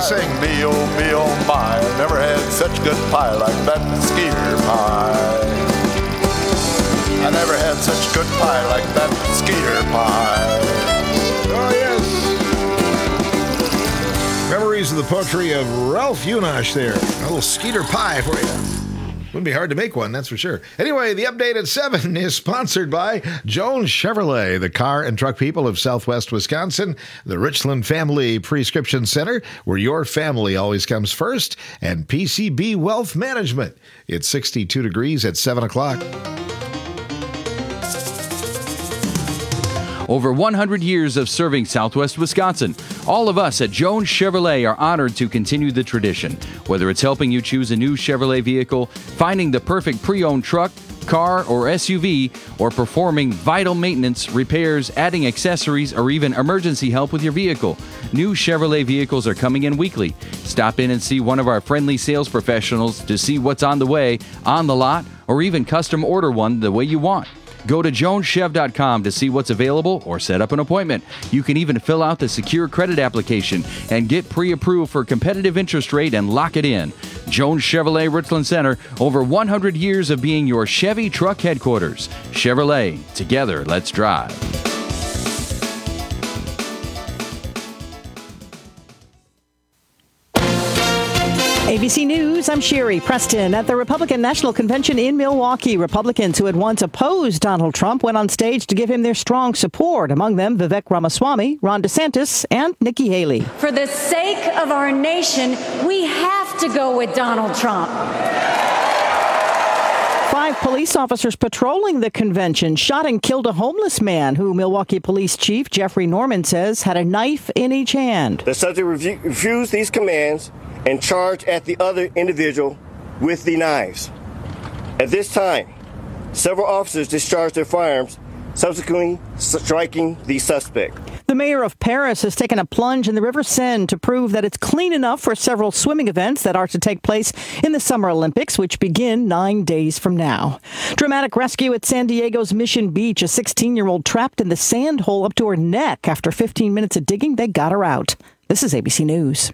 sing me oh my. Never had such good pie like that Skeeter pie. I never had such good pie like that Skeeter pie. Oh, yes. Memories of the poetry of Ralph Unash there. A little Skeeter pie for you. Wouldn't be hard to make one, that's for sure. Anyway, the update at 7 is sponsored by Jones Chevrolet, the car and truck people of Southwest Wisconsin, the Richland Family Prescription Center, where your family always comes first, and PCB Wealth Management. It's 62 degrees at 7 o'clock. Over 100 years of serving Southwest Wisconsin. All of us at Jones Chevrolet are honored to continue the tradition. Whether it's helping you choose a new Chevrolet vehicle, finding the perfect pre-owned truck, car, or SUV, or performing vital maintenance, repairs, adding accessories, or even emergency help with your vehicle. New Chevrolet vehicles are coming in weekly. Stop in and see one of our friendly sales professionals to see what's on the way, on the lot, or even custom order one the way you want. Go to joneschev.com to see what's available or set up an appointment. You can even fill out the secure credit application and get pre-approved for competitive interest rate and lock it in. Jones Chevrolet Richland Center, over 100 years of being your Chevy truck headquarters. Chevrolet, together, let's drive. ABC News, I'm Sherry Preston. At the Republican National Convention in Milwaukee, Republicans who had once opposed Donald Trump went on stage to give him their strong support. Among them, Vivek Ramaswamy, Ron DeSantis, and Nikki Haley. For the sake of our nation, we have to go with Donald Trump. 5 police officers patrolling the convention shot and killed a homeless man who Milwaukee Police Chief Jeffrey Norman says had a knife in each hand. The subject refused these commands and charged at the other individual with the knives. At this time, several officers discharged their firearms, subsequently striking the suspect. The mayor of Paris has taken a plunge in the River Seine to prove that it's clean enough for several swimming events that are to take place in the Summer Olympics, which begin 9 days from now. Dramatic rescue at San Diego's Mission Beach. A 16-year-old trapped in the sand hole up to her neck. After 15 minutes of digging, they got her out. This is ABC News.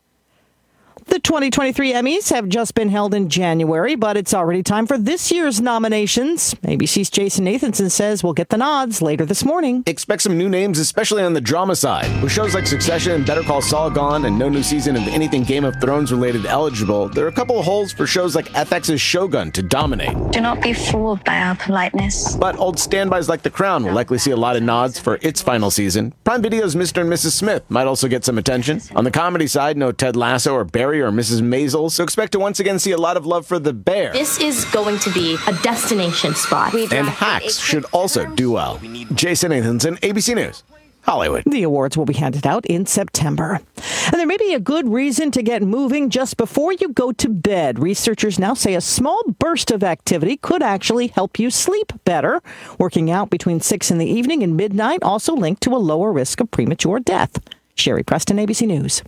The 2023 Emmys have just been held in January, but it's already time for this year's nominations. ABC's Jason Nathanson says we'll get the nods later this morning. Expect some new names, especially on the drama side. With shows like Succession and Better Call Saul gone and no new season of anything Game of Thrones related eligible, there are a couple of holes for shows like FX's Shogun to dominate. Do not be fooled by our politeness. But old standbys like The Crown will likely see a lot of nods for its final season. Prime Video's Mr. and Mrs. Smith might also get some attention. On the comedy side, no Ted Lasso or Barry or Mrs. Maisel, so expect to once again see a lot of love for The Bear. This is going to be a destination spot. And Hacks should also do well. Jason Nathanson, ABC News, Hollywood. The awards will be handed out in September. And there may be a good reason to get moving just before you go to bed. Researchers now say a small burst of activity could actually help you sleep better. Working out between 6 in the evening and midnight also linked to a lower risk of premature death. Sherry Preston, ABC News.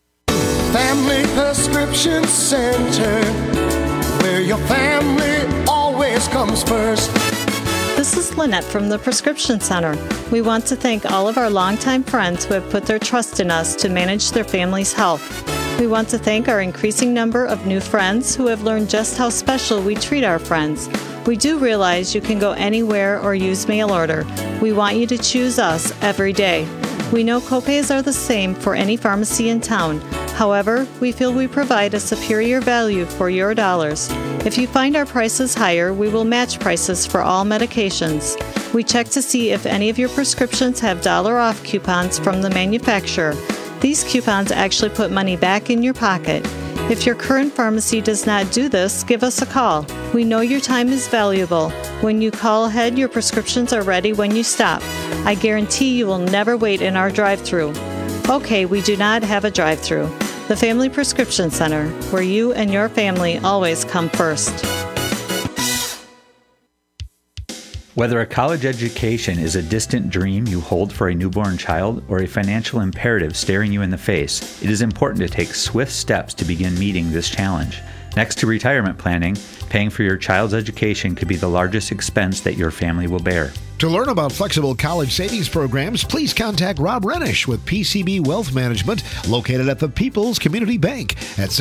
Family Prescription Center, where your family always comes first. This is Lynette from the Prescription Center. We want to thank all of our longtime friends who have put their trust in us to manage their family's health. We want to thank our increasing number of new friends who have learned just how special we treat our friends. We do realize you can go anywhere or use mail order. We want you to choose us every day. We know copays are the same for any pharmacy in town. However, we feel we provide a superior value for your dollars. If you find our prices higher, we will match prices for all medications. We check to see if any of your prescriptions have $off coupons from the manufacturer. These coupons actually put money back in your pocket. If your current pharmacy does not do this, give us a call. We know your time is valuable. When you call ahead, your prescriptions are ready when you stop. I guarantee you will never wait in our drive-thru. Okay, we do not have a drive-thru. The Family Prescription Center, where you and your family always come first. Whether a college education is a distant dream you hold for a newborn child or a financial imperative staring you in the face, it is important to take swift steps to begin meeting this challenge. Next to retirement planning, paying for your child's education could be the largest expense that your family will bear. To learn about flexible college savings programs, please contact Rob Renish with PCB Wealth Management, located at the People's Community Bank at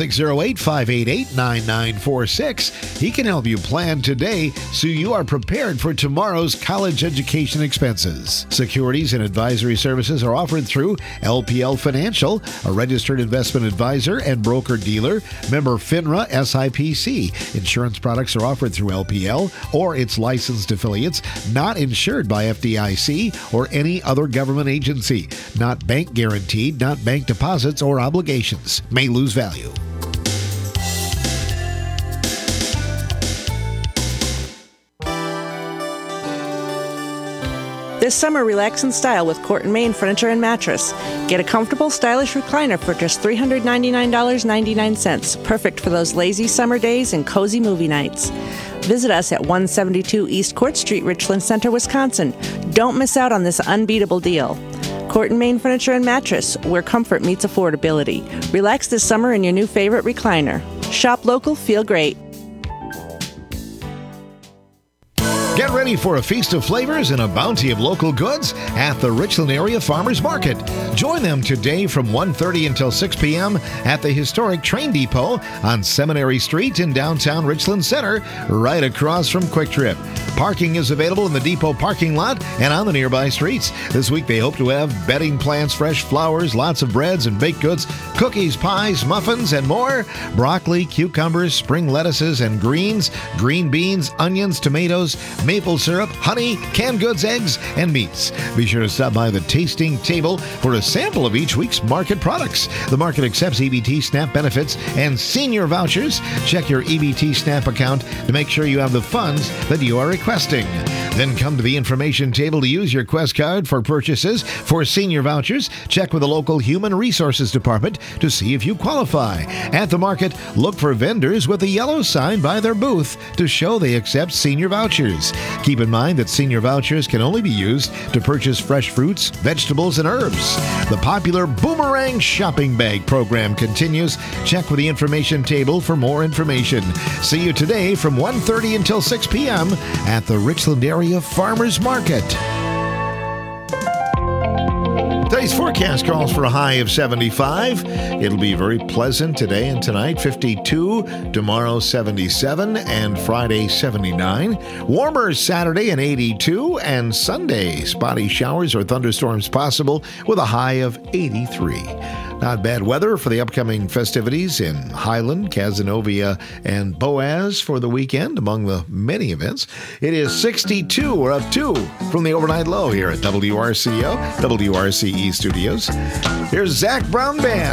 608-588-9946. He can help you plan today so you are prepared for tomorrow's college education expenses. Securities and advisory services are offered through LPL Financial, a registered investment advisor and broker-dealer, member FINRA SIPC. Insurance products are offered through LPL or its licensed affiliates, not insured by FDIC or any other government agency, not bank guaranteed, not bank deposits or obligations, may lose value. This summer, relax in style with Court & Main Furniture and Mattress. Get a comfortable, stylish recliner for just $399.99. Perfect for those lazy summer days and cozy movie nights. Visit us at 172 East Court Street, Richland Center, Wisconsin. Don't miss out on this unbeatable deal. Court & Main Furniture and Mattress, where comfort meets affordability. Relax this summer in your new favorite recliner. Shop local, feel great. Get ready for a feast of flavors and a bounty of local goods at the Richland Area Farmers Market. Join them today from 1:30 until 6 p.m. at the historic train depot on Seminary Street in downtown Richland Center, right across from Quick Trip. Parking is available in the depot parking lot and on the nearby streets. This week they hope to have bedding plants, fresh flowers, lots of breads and baked goods, cookies, pies, muffins, and more. Broccoli, cucumbers, spring lettuces and greens, green beans, onions, tomatoes, maple syrup, honey, canned goods, eggs, and meats. Be sure to stop by the tasting table for a sample of each week's market products. The market accepts EBT SNAP benefits and senior vouchers. Check your EBT SNAP account to make sure you have the funds that you are requesting. Then come to the information table to use your Quest card for purchases for senior vouchers. Check with the local Human Resources Department to see if you qualify. At the market, look for vendors with a yellow sign by their booth to show they accept senior vouchers. Keep in mind that senior vouchers can only be used to purchase fresh fruits, vegetables, and herbs. The popular Boomerang Shopping Bag program continues. Check with the information table for more information. See you today from 1:30 until 6 p.m. at the Richland Area Farmers Market. Today's forecast calls for a high of 75. It'll be very pleasant today and tonight, 52. Tomorrow, 77. And Friday, 79. Warmer Saturday and 82. And Sunday, spotty showers or thunderstorms possible with a high of 83. Not bad weather for the upcoming festivities in Highland, Cazenovia, and Boaz for the weekend, among the many events. It is 62. We're up 2 from the overnight low here at WRCO, WRCE Studios. Here's Zac Brown Band.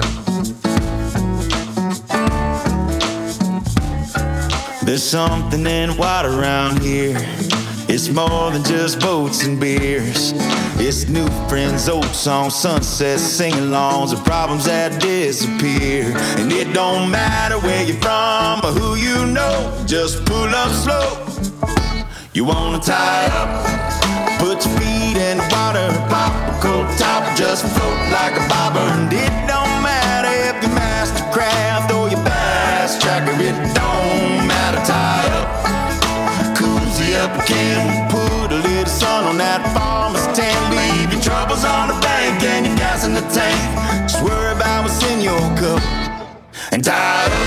There's something in water around here. It's more than just boats and beers. It's new friends, old songs, sunsets, sing-alongs, and problems that disappear. And it don't matter where you're from or who you know, just pull up slow. You wanna tie up, put your feet in the water, pop a cold top, just float like a bobber. And it don't matter if you master craft or you bass tracker, it don't matter, tie up. Up again, put a little sun on that farmer's tan. Leave your troubles on the bank and your gas in the tank. Just worry about what's in your cup and tie up.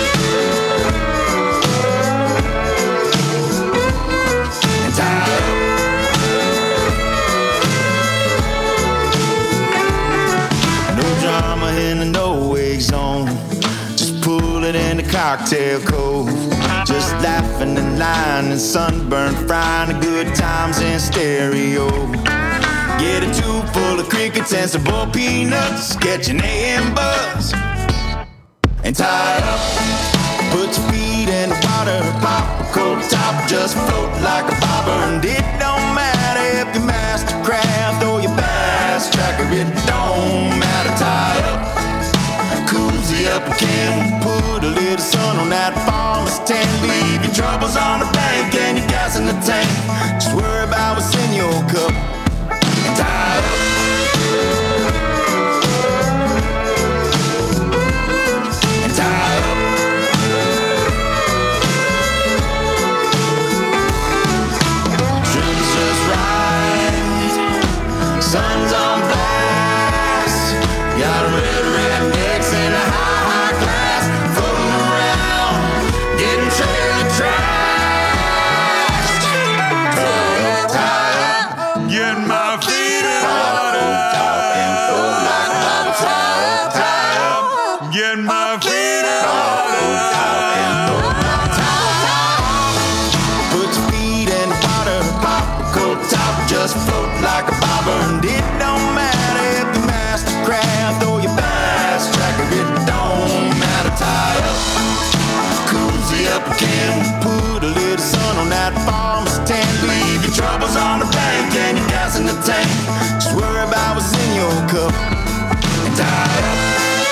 And tie up. No drama in the no-wake zone. Just pull it in the cocktail cove. Just laughing and lying and sunburn, frying the good times in stereo. Get a tube full of crickets and some boiled peanuts, catch an AM buzz and tie up. Put your feet in the water, pop a cold top, just float like a bobber. And it don't matter if you master craft or you bass tracker, it don't matter, tie up. Cozy up again, put a little sun on that farmer's tan. Leave your troubles on the bank and your gas in the tank. Just worry about what's in your cup and tie up. And tie up. Shrimps just right and my freedom. Put your feet in the water, pop, cold top, just float like a bobber. And it don't matter if you master craft or you fast tracker, it don't matter. Tie up, cozy up again, put a little sun on that farmer's tan. Leave your troubles on the bank and your gas in the tank. Just worry about what's in your cup and tie up.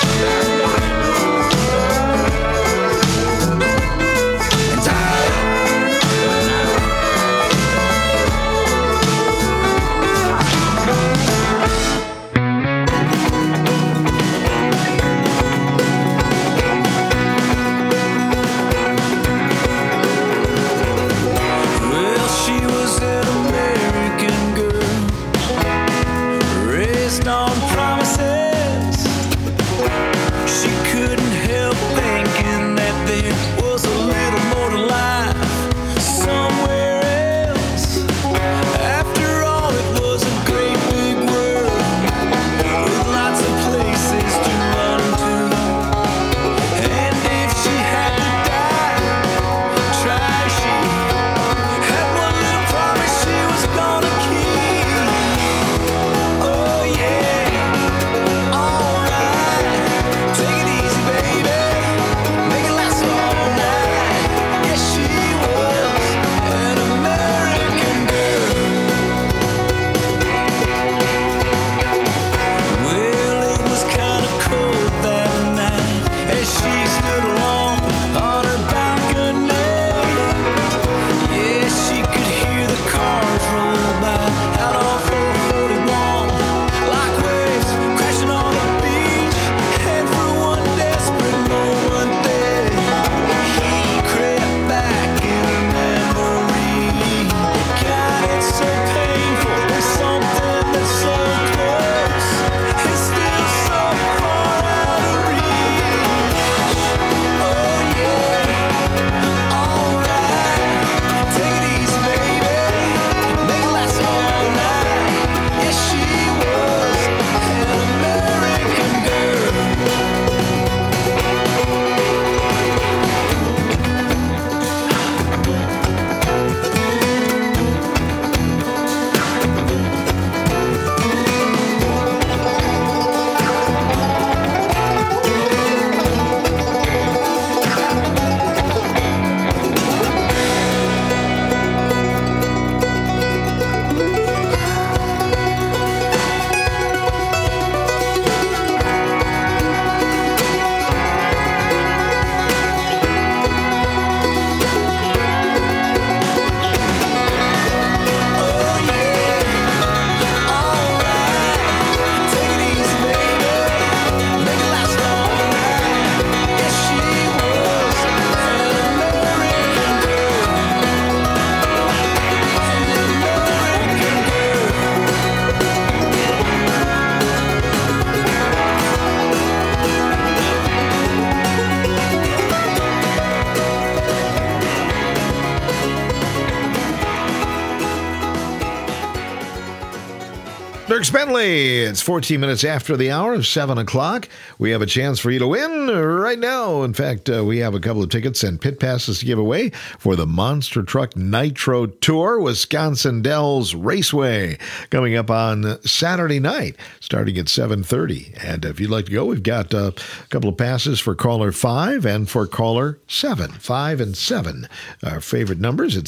Dierks Bentley. It's 14 minutes after the hour of 7 o'clock. We have a chance for you to win right now. In fact, we have a couple of tickets and pit passes to give away for the Monster Truck Nitro Tour, Wisconsin Dells Raceway, coming up on Saturday night, starting at 7:30. And if you'd like to go, we've got a couple of passes for caller 5 and for caller 7. 5 and 7. Our favorite numbers at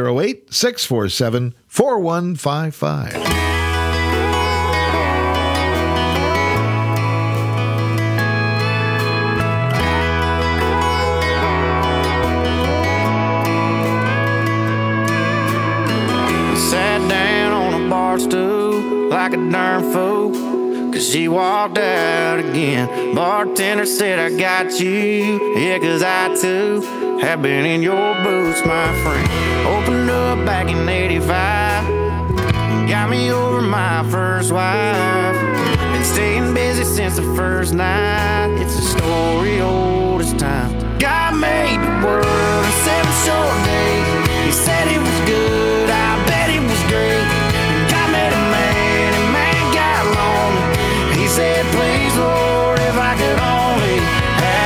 608-647-4155. Stool like a darn fool, 'cause she walked out again. Bartender said, I got you, yeah, 'cause I too have been in your boots, my friend. Opened up back in 85, got me over my first wife. Been staying busy since the first night, it's a story old as time. God made the world in 7 short days, he said it was good, I bet it was great. He said, please, Lord, if I could only have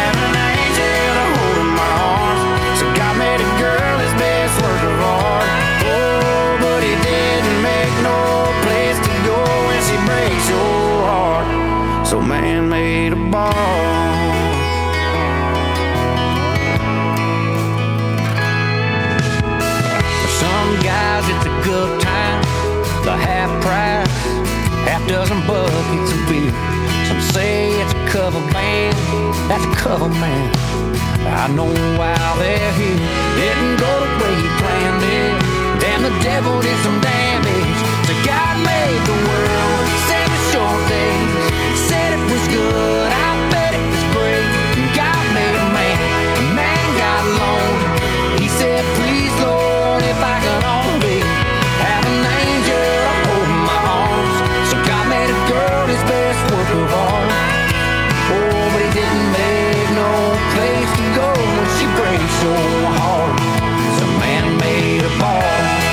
undercover man. I know why they're here. Didn't go the way you planned it. Damn, the devil did some damage. So God made the world 7 short days. Said it was good, I bet it was great. God made a man got lonely. He said, please Lord, if I could only have an angel up holding my arms. So God made a girl his best work of art. Oh, but he didn't make no place to go when she breaks so hard. So man made a ball.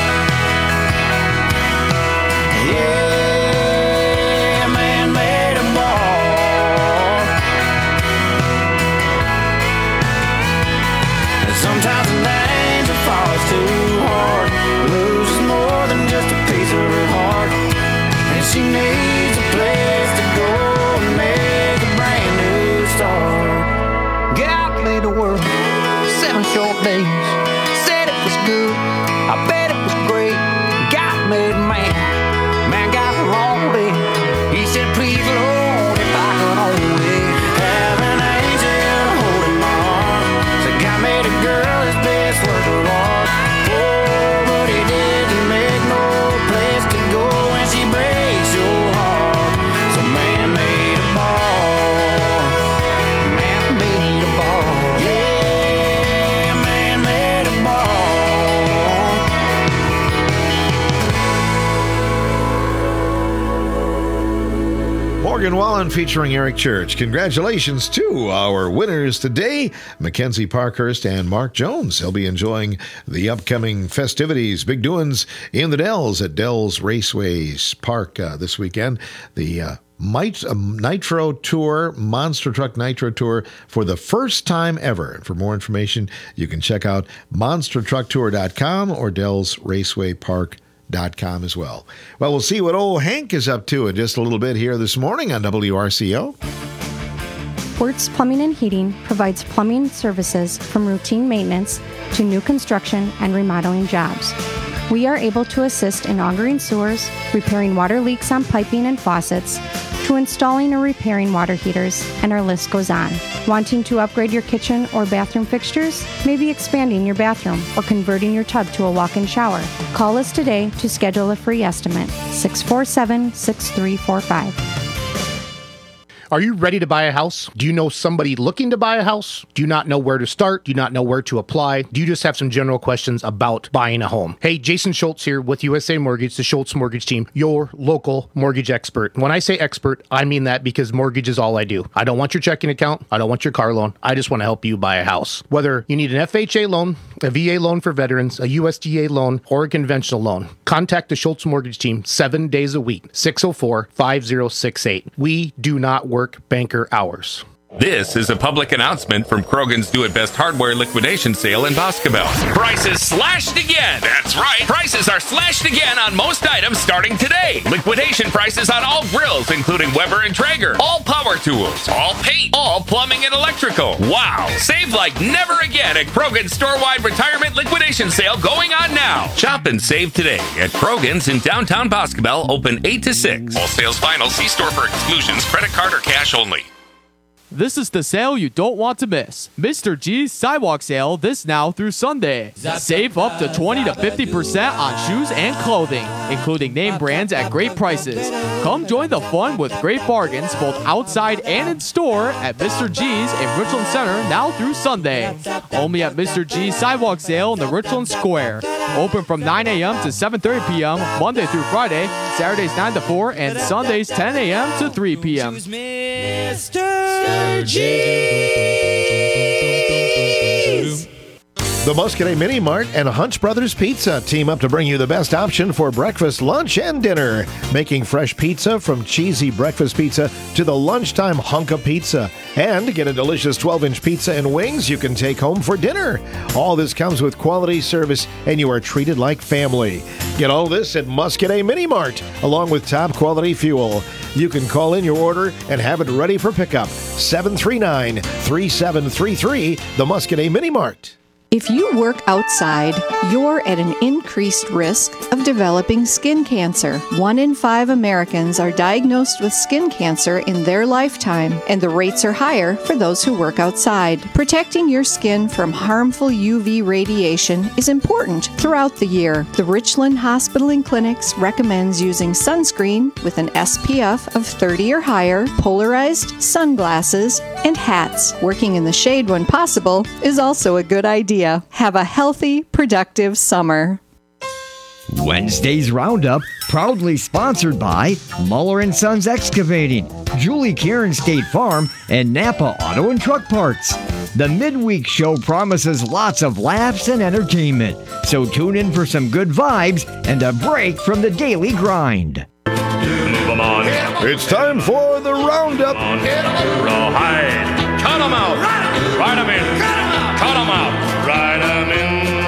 Yeah, man made a ball. And sometimes an angel falls too hard, loses more than just a piece of her heart, and she needs a place to go and make a brand new start. God made the world 7 short days. Said it was good, I bet it was great. God made man got lonely. He said, please Lord, if I could only have an angel holding my arm. So God made a girl his best work of art. Oh, but he didn't make no place to go when she breaks your heart. So man made a ball. Man made a ball. Yeah, man made a ball. Morgan Wallen featuring Eric Church. Congratulations to our winners today, Mackenzie Parkhurst and Mark Jones. They'll be enjoying the upcoming festivities, big doings in the Dells at Dells Raceway Park this weekend. The Nitro Tour, Monster Truck Nitro Tour for the first time ever. And for more information, you can check out monstertrucktour.com or dellsracewaypark.com as well. Well, we'll see what old Hank is up to in just a little bit here this morning on WRCO. Wertz Plumbing and Heating provides plumbing services from routine maintenance to new construction and remodeling jobs. We are able to assist in augering sewers, repairing water leaks on piping and faucets, to installing or repairing water heaters, and our list goes on. Wanting to upgrade your kitchen or bathroom fixtures? Maybe expanding your bathroom or converting your tub to a walk-in shower? Call us today to schedule a free estimate. 647-6345. Are you ready to buy a house? Do you know somebody looking to buy a house? Do you not know where to start? Do you not know where to apply? Do you just have some general questions about buying a home? Hey, Jason Schultz here with USA Mortgage, the Schultz Mortgage Team, your local mortgage expert. When I say expert, I mean that because mortgage is all I do. I don't want your checking account. I don't want your car loan. I just want to help you buy a house. Whether you need an FHA loan, a VA loan for veterans, a USDA loan, or a conventional loan, contact the Schultz Mortgage Team 7 days a week, 604-5068. We do not work banker hours. This is a public announcement from Krogan's Do It Best Hardware liquidation sale in Boscobel. Prices slashed again. That's right. Prices are slashed again on most items starting today. Liquidation prices on all grills, including Weber and Traeger, all power tools, all paint, all plumbing and electrical. Wow. Save like never again at Krogan's store-wide retirement liquidation sale going on now. Shop and save today at Krogan's in downtown Boscobel, open 8 to 6. All sales final. See store for exclusions, credit card or cash only. This is the sale you don't want to miss. Mr. G's Sidewalk Sale this now through Sunday. Save up to 20 to 50% on shoes and clothing, including name brands at great prices. Come join the fun with great bargains both outside and in store at Mr. G's in Richland Center now through Sunday. Only at Mr. G's Sidewalk Sale in the Richland Square. Open from 9 a.m. to 7:30 p.m. Monday through Friday, Saturdays 9 to 4, and Sundays 10 a.m. to 3 p.m. The Muscadet Mini Mart and Hunch Brothers Pizza team up to bring you the best option for breakfast, lunch, and dinner. Making fresh pizza from cheesy breakfast pizza to the lunchtime hunk of pizza. And get a delicious 12-inch pizza and wings you can take home for dinner. All this comes with quality service, and you are treated like family. Get all this at Muscadet Mini Mart, along with top quality fuel. You can call in your order and have it ready for pickup. 739-3733, the Muscadet Mini Mart. If you work outside, you're at an increased risk of developing skin cancer. 1 in 5 Americans are diagnosed with skin cancer in their lifetime, and the rates are higher for those who work outside. Protecting your skin from harmful UV radiation is important throughout the year. The Richland Hospital and Clinics recommends using sunscreen with an SPF of 30 or higher, polarized sunglasses, and hats. Working in the shade when possible is also a good idea. Have a healthy, productive summer. Wednesday's Roundup, proudly sponsored by Muller & Sons Excavating, Julie Karen State Farm, and Napa Auto and Truck Parts. The midweek show promises lots of laughs and entertainment, so tune in for some good vibes and a break from the daily grind. Move 'em on. It's time for the Roundup. Rawhide. Cut 'em out. Ride 'em in. Cut 'em out. Ride 'em in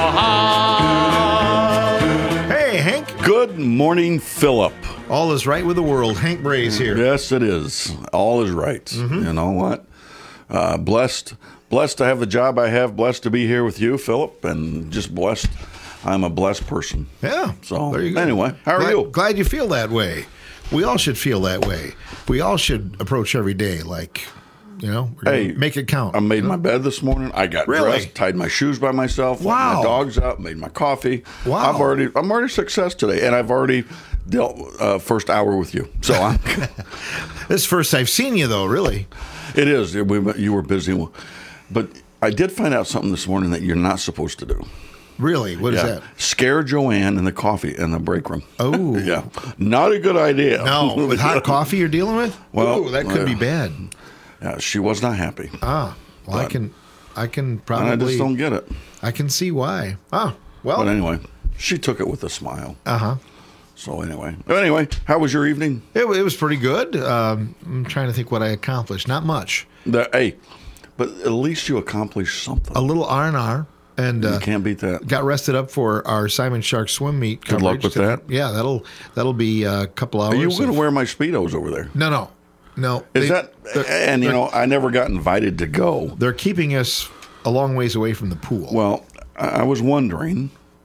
rawhide. Hey, Hank. Good morning, Philip. All is right with the world. Hank Bray's here. Yes, it is. All is right. Mm-hmm. You know what? Blessed to have the job I have. Blessed to be here with you, Philip, and just blessed. I'm a blessed person. Yeah. So there you go. Anyway, how are you? Glad you feel that way. We all should feel that way. We all should approach every day like, hey, make it count. I made my bed this morning. I got dressed, tied my shoes by myself, let my dogs out, made my coffee. Wow. I'm already a success today, and I've already dealt first hour with you. So I'm this is first I've seen you though, really. It is. You were busy, but I did find out something this morning that you're not supposed to do. Really? What is that? Scare Joanne in the break room. Oh. Yeah. Not a good idea. No, with hot coffee you're dealing with? Well, that could be bad. Yeah, she was not happy. Well, I can probably. I just don't get it. I can see why. Well. But anyway, she took it with a smile. Uh-huh. So anyway, how was your evening? It was pretty good. I'm trying to think what I accomplished. Not much. But at least you accomplished something. A little R&R. And you can't beat that. Got rested up for our Simon Shark swim meet coverage. Good luck with that. Yeah, that'll be a couple hours. Are you going to wear my Speedos over there? No. I never got invited to go. They're keeping us a long ways away from the pool. Well, I was wondering.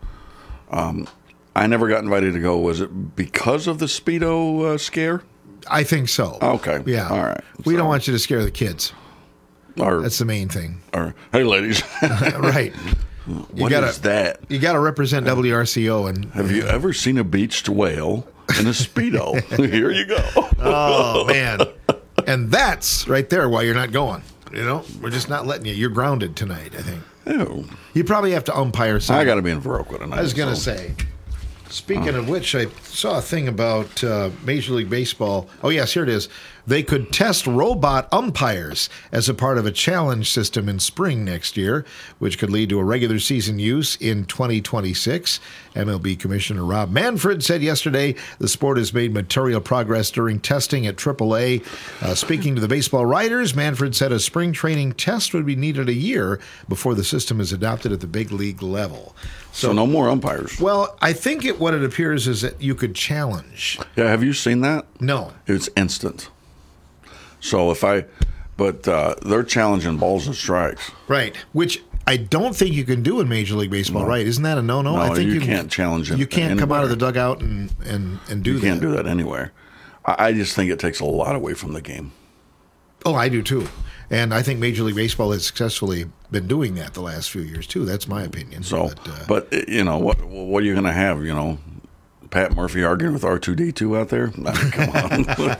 I never got invited to go. Was it because of the Speedo scare? I think so. Okay. Yeah. All right. We don't want you to scare the kids. That's the main thing. Hey, ladies. Right. What is that? You got to represent WRCO. And have you ever seen a beached whale in a Speedo? Here you go. Oh, man. And that's right there why you're not going. We're just not letting you. You're grounded tonight, I think. Ew. You probably have to umpire something. I got to be in Viroqua tonight. I was going to say. Speaking of which, I saw a thing about Major League Baseball. Oh, yes, here it is. They could test robot umpires as a part of a challenge system in spring next year, which could lead to a regular season use in 2026. MLB Commissioner Rob Manfred said yesterday the sport has made material progress during testing at AAA. Speaking to the baseball writers, Manfred said a spring training test would be needed a year before the system is adopted at the big league level. So no more umpires. Well, I think what it appears is that you could challenge. Yeah, have you seen that? No. It's instant. So they're challenging balls and strikes. Right, which I don't think you can do in Major League Baseball, right? Isn't that a no-no? No, I think you can't challenge it. You can't come out of the dugout and do that. You can't do that anywhere. I just think it takes a lot away from the game. Oh, I do too. And I think Major League Baseball has successfully been doing that the last few years too. That's my opinion. So, but what are you going to have? Pat Murphy arguing with R2D2 out there? I mean, come on.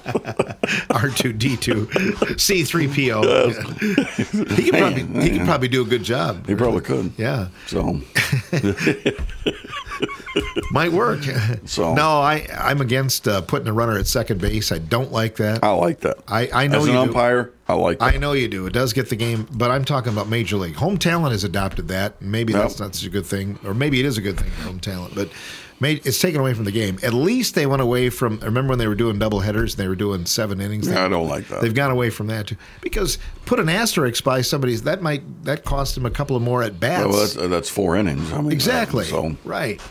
R2D2, C3PO. He could probably do a good job. He probably could. Yeah. So might work. So no, I'm against putting a runner at second base. I don't like that. I like that. I know as you an umpire, I like that. I know you do. It does get the game, but I'm talking about Major League. Home talent has adopted that. Maybe that's not such a good thing, or maybe it is a good thing, home talent, but it's taken away from the game. At least they went away from. Remember when they were doing double headers and they were doing 7 innings? Yeah, I don't like that. They've gone away from that too. Because put an asterisk by somebody's that cost them a couple of more at bats. Well, that's 4 innings. I mean, exactly. Right.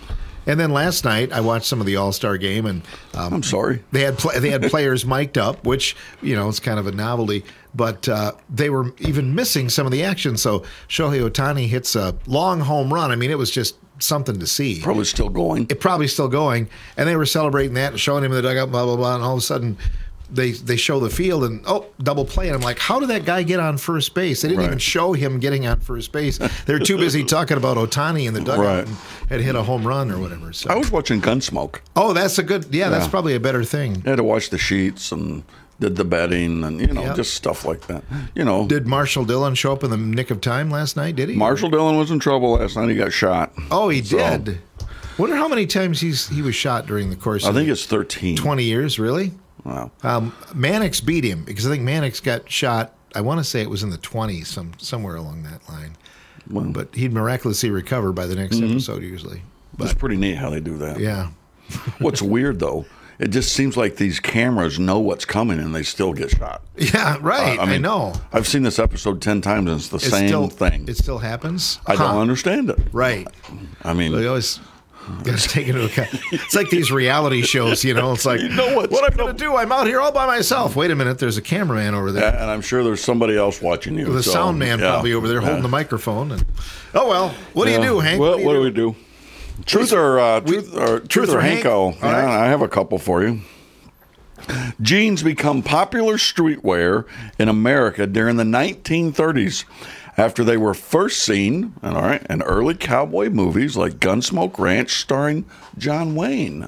And then last night I watched some of the All-Star game, and I'm sorry, they had players mic'd up, which it's kind of a novelty. But they were even missing some of the action. So Shohei Ohtani hits a long home run. I mean, it was just something to see. Probably still going. And they were celebrating that and showing him in the dugout, blah blah blah. And all of a sudden, they show the field and double play, and I'm like, how did that guy get on first base? They didn't even show him getting on first base. They're too busy talking about Ohtani in the dugout and had hit a home run or whatever. So I was watching Gunsmoke. Oh, that's a good. That's probably a better thing. I had to watch the sheets and did the betting and just stuff like that. Did Marshall Dillon show up in the nick of time last night? Did he? Marshall Dillon was in trouble last night. He got shot. Oh, he did. Wonder how many times he was shot during the course. I think it's 13. 20 years, really? Wow. Mannix beat him because I think Mannix got shot, I want to say it was in the 20s, somewhere along that line. Well, but he'd miraculously recover by the next episode usually. It's pretty neat how they do that. Yeah. What's weird, though, it just seems like these cameras know what's coming and they still get shot. Yeah, right. I know. I've seen this episode 10 times and it's the same thing. It still happens? I don't understand it. Right. I mean, they always got to take into account. It's like these reality shows, It's like, what I'm going to do? I'm out here all by myself. Wait a minute, there's a cameraman over there. Yeah, and I'm sure there's somebody else watching you. The sound man probably over there holding the microphone. And, what do you do, Hank? What do we do? Truth or Hanko? Right. I have a couple for you. Jeans become popular streetwear in America during the 1930s. After they were first seen, in early cowboy movies like Gunsmoke Ranch starring John Wayne.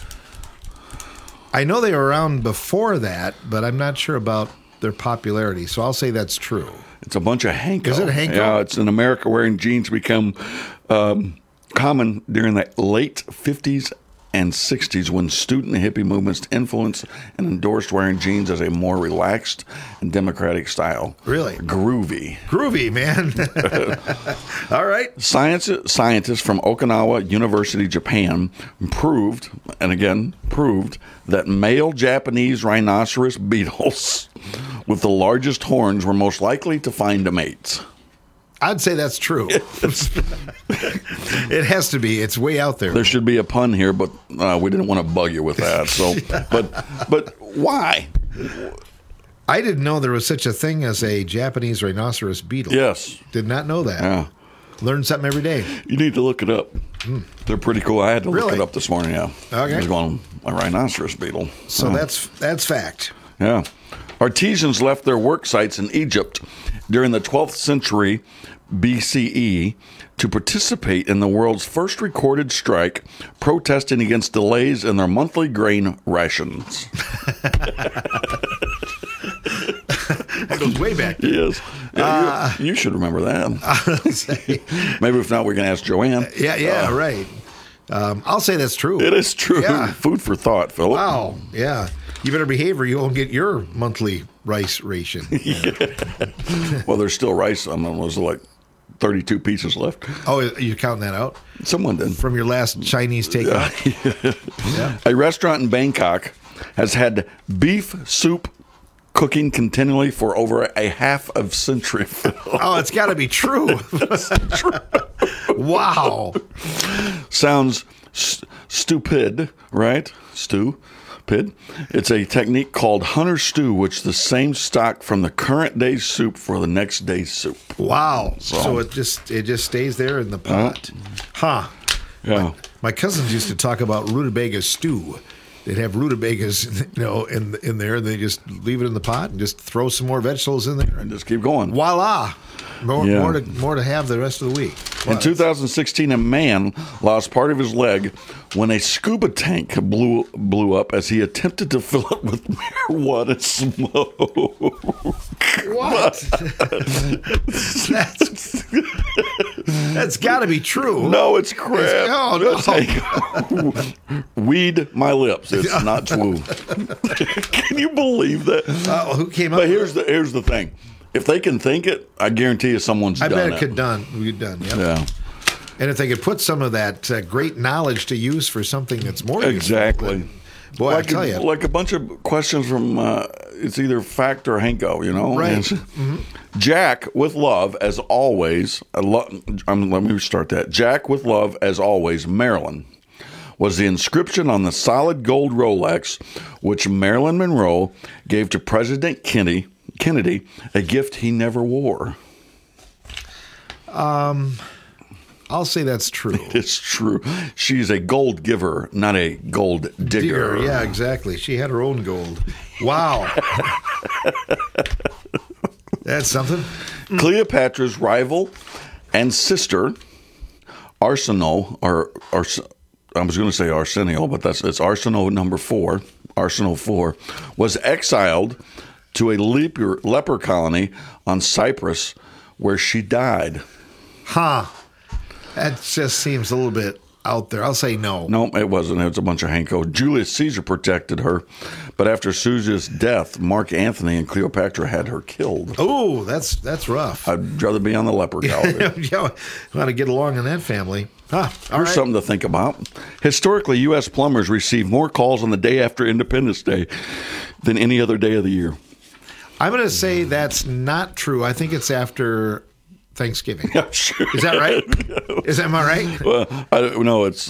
I know they were around before that, but I'm not sure about their popularity, so I'll say that's true. It's a bunch of Hanko. Is it Hanko? Yeah, it's in America wearing jeans become common during the late 50s and 60s when student hippie movements influenced and endorsed wearing jeans as a more relaxed and democratic style. Really? Groovy, man. All right. Scientists from Okinawa University, Japan, proved that male Japanese rhinoceros beetles with the largest horns were most likely to find a mate. I'd say that's true. It has to be. It's way out there. There should be a pun here, but we didn't want to bug you with that. So, but why? I didn't know there was such a thing as a Japanese rhinoceros beetle. Yes, did not know that. Yeah, learn something every day. You need to look it up. They're pretty cool. I had to look it up this morning. Yeah. Okay. I was going a rhinoceros beetle. So that's fact. Yeah. Artisans left their work sites in Egypt during the 12th century BCE to participate in the world's first recorded strike, protesting against delays in their monthly grain rations. That goes way back. Yes. You should remember that. Maybe if not, we can ask Joanne. Yeah, right. I'll say that's true. It is true. Yeah. Food for thought, Philip. Wow. Yeah. You better behave or you won't get your monthly rice ration. Well, there's still rice. There's like 32 pieces left. Oh, you counting that out? Someone did. From your last Chinese takeout? Yeah. A restaurant in Bangkok has had beef soup cooking continually for over a half of century. Oh, it's got to be true. Wow. Sounds stupid, right? Stupid. It's a technique called hunter stew, which is the same stock from the current day's soup for the next day's soup. Wow. So it just stays there in the pot. Huh. Yeah. My cousins used to talk about rutabaga stew. They'd have rutabagas, in there, and they just leave it in the pot and just throw some more vegetables in there and just keep going. Voila! More to have the rest of the week. In 2016, a man lost part of his leg when a scuba tank blew up as he attempted to fill it with marijuana smoke. What? That's got to be true. No, it's crap. Weed my lips. It's not true. Can you believe that? Who came up? But here's the thing. If they can think it, I guarantee you someone's done it. I bet it could be done. Yep. Yeah. And if they could put some of that great knowledge to use for something that's more exactly. useful, boy, I tell you, like a bunch of questions from it's either fact or Hanko, Right. Mm-hmm. Jack with love as always. Let me start that. Jack with love as always. Marilyn. was the inscription on the solid gold Rolex, which Marilyn Monroe gave to President Kennedy, a gift he never wore. I'll say that's true. It's true. She's a gold giver, not a gold digger. Yeah, exactly. She had her own gold. Wow. That's something. Cleopatra's rival and sister, Arsenio, I was going to say Arsenio, but it's Arsenio number 4, Arsenio 4, was exiled to a leper colony on Cyprus where she died. Huh. That just seems a little bit out there. I'll say no. No, it wasn't. It was a bunch of Hanko. Julius Caesar protected her, but after Caesar's death, Mark Antony and Cleopatra had her killed. Oh, that's rough. I'd rather be on the leper colony. Yeah, want to get along in that family. Huh. Here's something to think about. Historically, U.S. plumbers receive more calls on the day after Independence Day than any other day of the year. I'm going to say that's not true. I think it's after Thanksgiving. Yeah, sure. Is that right? Am I right? Well, no, it's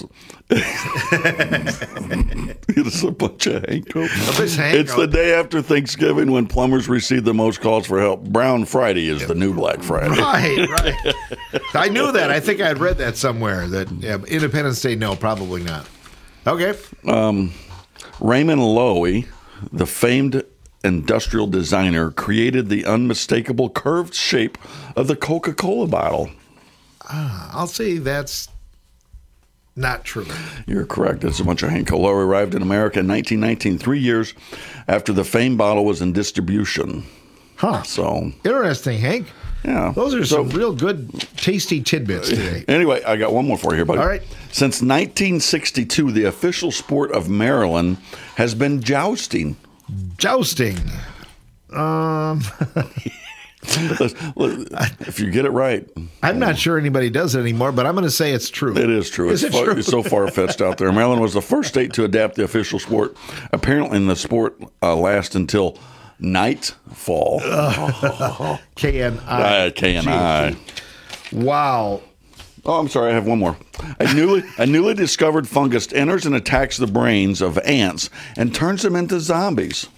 it's a bunch of Hanko. It's the day after Thanksgiving when plumbers receive the most calls for help. Brown Friday is the new Black Friday. Right. I knew that. I think I had read that somewhere. That Independence Day, no, probably not. Okay. Raymond Loewy, the famed industrial designer, created the unmistakable curved shape of the Coca-Cola bottle. I'll say that's not true. You're correct. It's a bunch of Hanko. Loewy arrived in America in 1919, 3 years after the famed bottle was in distribution. Huh. So interesting, Hank. Yeah. Those are some real good, tasty tidbits today. Anyway, I got one more for you here, buddy. All right. Since 1962, the official sport of Maryland has been jousting. Jousting. If you get it right. I'm not sure anybody does it anymore, but I'm going to say it's true. It is true. It's so far-fetched out there. Maryland was the first state to adapt the official sport. Apparently, the sport lasts until nightfall. K-N-I. K-N-I. Wow. Oh, I'm sorry. I have one more. A newly discovered fungus enters and attacks the brains of ants and turns them into zombies.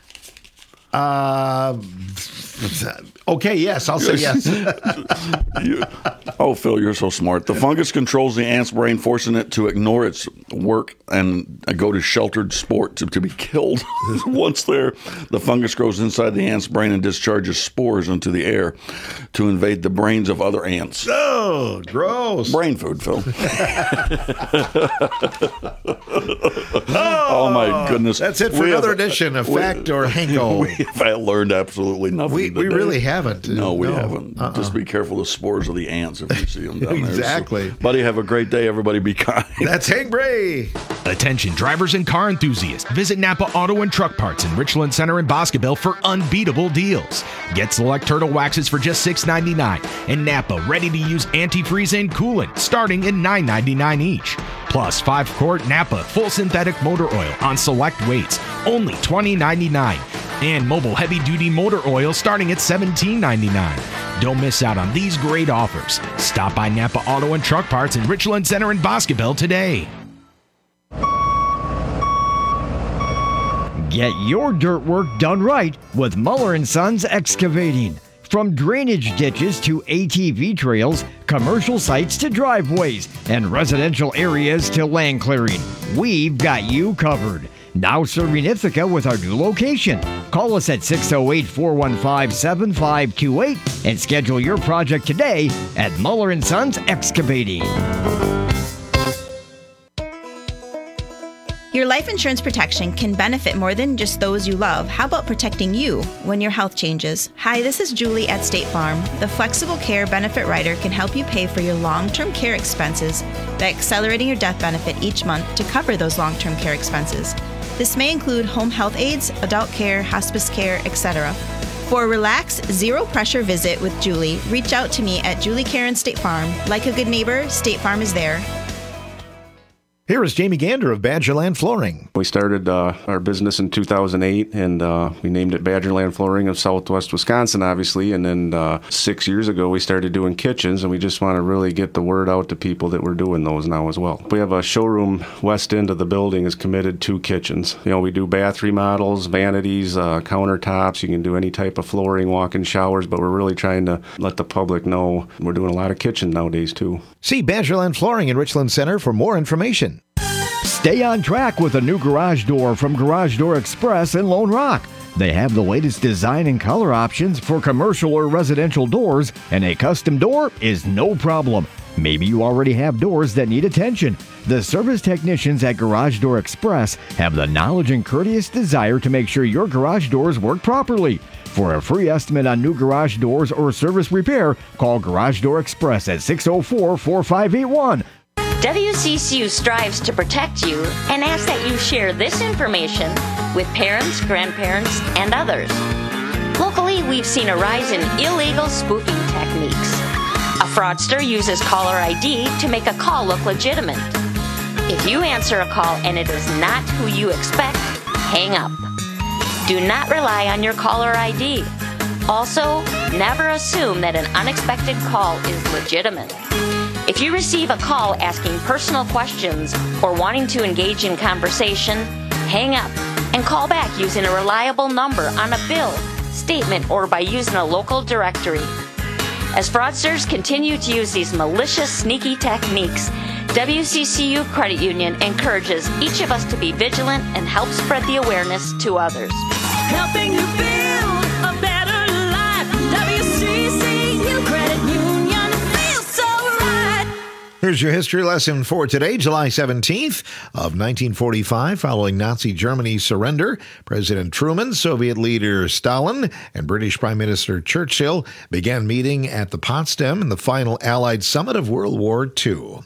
Okay, yes, I'll say yes. Phil, you're so smart. The fungus controls the ant's brain, forcing it to ignore its work and go to sheltered sport to be killed. Once there, the fungus grows inside the ant's brain and discharges spores into the air to invade the brains of other ants. Oh, gross. Brain food, Phil. Oh, my goodness. That's it for another edition of Fact or Hanko. I learned absolutely nothing. We really haven't. No, we haven't. Just be careful of the spores of the ants if you see them down there. Exactly. So, buddy, have a great day. Everybody be kind. That's Hank Bray. Attention drivers and car enthusiasts. Visit Napa Auto and Truck Parts in Richland Center and Boscoville for unbeatable deals. Get select turtle waxes for just $6.99 and Napa ready-to-use antifreeze and coolant starting at $9.99 each. Plus 5-quart Napa full synthetic motor oil on select weights, only $20.99. And mobile heavy-duty motor oil starting at $17.99. Don't miss out on these great offers. Stop by Napa Auto and Truck Parts in Richland Center and Boscoville today. Get your dirt work done right with Muller & Sons Excavating. From drainage ditches to ATV trails, commercial sites to driveways, and residential areas to land clearing, we've got you covered. Now serving Ithaca with our new location. Call us at 608-415-7528 and schedule your project today at Muller & Sons Excavating. Your life insurance protection can benefit more than just those you love. How about protecting you when your health changes? Hi, this is Julie at State Farm. The Flexible Care Benefit Rider can help you pay for your long-term care expenses by accelerating your death benefit each month to cover those long-term care expenses. This may include home health aides, adult care, hospice care, etc. For a relaxed, zero-pressure visit with Julie, reach out to me at Julie Care and State Farm. Like a good neighbor, State Farm is there. Here is Jamie Gander of Badgerland Flooring. We started our business in 2008, and we named it Badgerland Flooring of Southwest Wisconsin, obviously. And then 6 years ago, we started doing kitchens, and we just want to really get the word out to people that we're doing those now as well. We have a showroom west end of the building is committed to kitchens. You know, we do bath remodels, vanities, countertops. You can do any type of flooring, walk-in showers, but we're really trying to let the public know we're doing a lot of kitchen nowadays, too. See Badgerland Flooring in Richland Center for more information. Stay on track with a new garage door from Garage Door Express in Lone Rock. They have the latest design and color options for commercial or residential doors, and a custom door is no problem. Maybe you already have doors that need attention. The service technicians at Garage Door Express have the knowledge and courteous desire to make sure your garage doors work properly. For a free estimate on new garage doors or service repair, call Garage Door Express at 604-4581. WCCU strives to protect you and asks that you share this information with parents, grandparents, and others. Locally, we've seen a rise in illegal spoofing techniques. A fraudster uses caller ID to make a call look legitimate. If you answer a call and it is not who you expect, hang up. Do not rely on your caller ID. Also, never assume that an unexpected call is legitimate. If you receive a call asking personal questions or wanting to engage in conversation, hang up and call back using a reliable number on a bill, statement, or by using a local directory. As fraudsters continue to use these malicious, sneaky techniques, WCCU Credit Union encourages each of us to be vigilant and help spread the awareness to others. Helping you build a better life. WCCU Credit Union feels so right. Here's your history lesson for today, July 17th of 1945. Following Nazi Germany's surrender, President Truman, Soviet leader Stalin, and British Prime Minister Churchill began meeting at the Potsdam in the final Allied summit of World War II.